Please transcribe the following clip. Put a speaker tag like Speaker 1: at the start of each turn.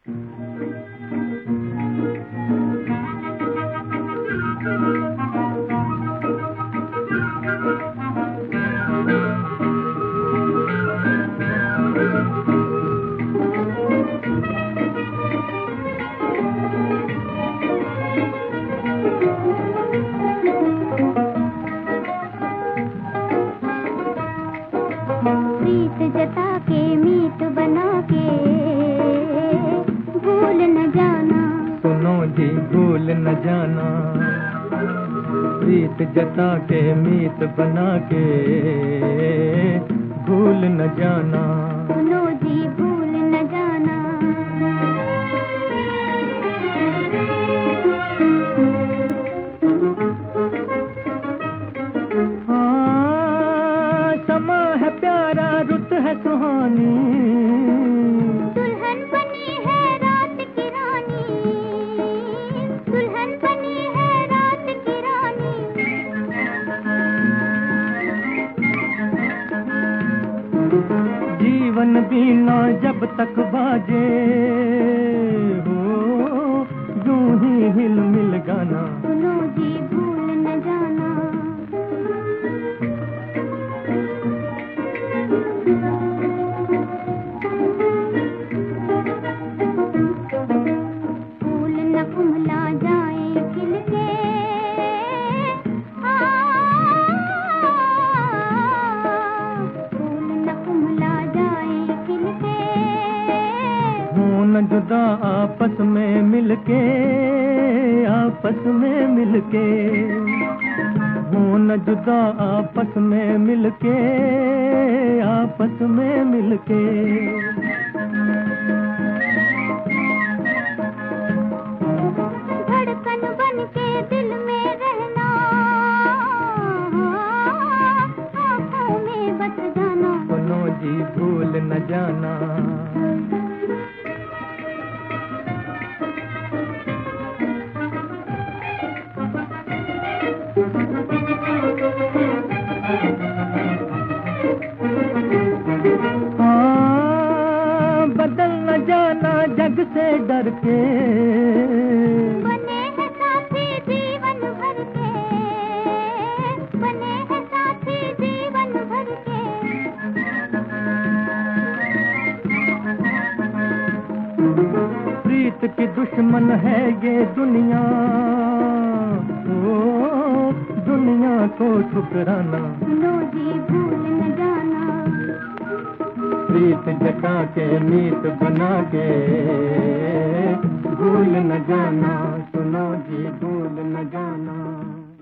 Speaker 1: प्रीत जता के मीत बना के भूल न जाना।
Speaker 2: सुनो जी भूल न जाना, प्रीत जता के मीत बना के भूल न जाना।
Speaker 1: सुनो जी भूल न जाना।
Speaker 2: हाँ समा है प्यारा, रुत है सुहानी,
Speaker 1: दुल्हन बनी है रात की रानी, दुल्हन बनी है रात की रानी।
Speaker 2: जीवन बीना जब तक बाजे हो, यूं ही हिल मिल गाना।
Speaker 1: सुनो जी भूल न जाना। फूल न कुम्हला जाए खिल के, फूल न कुम्हला जाए खिल के।
Speaker 2: हो न जुदा आपस में मिलके, आपस में मिलके। हो न जुदा आपस में मिलके, आपस में मिलके।
Speaker 1: धड़कन बन के दिल में रहना, आँखों में बस जाना।
Speaker 2: सुनो जी भूल न जाना। हाँ बदल न जाना जग से डर के,
Speaker 1: बने हैं साथी जीवन भर के, बने हैं साथी जीवन भर के।
Speaker 2: प्रीत की दुश्मन है ये दुनिया, ओ दुनिया को ठुकराना।
Speaker 1: सुनो जी भूल न जाना।
Speaker 2: प्रीत जता के मीत बना के भूल न जाना। सुनो जी भूल न जाना।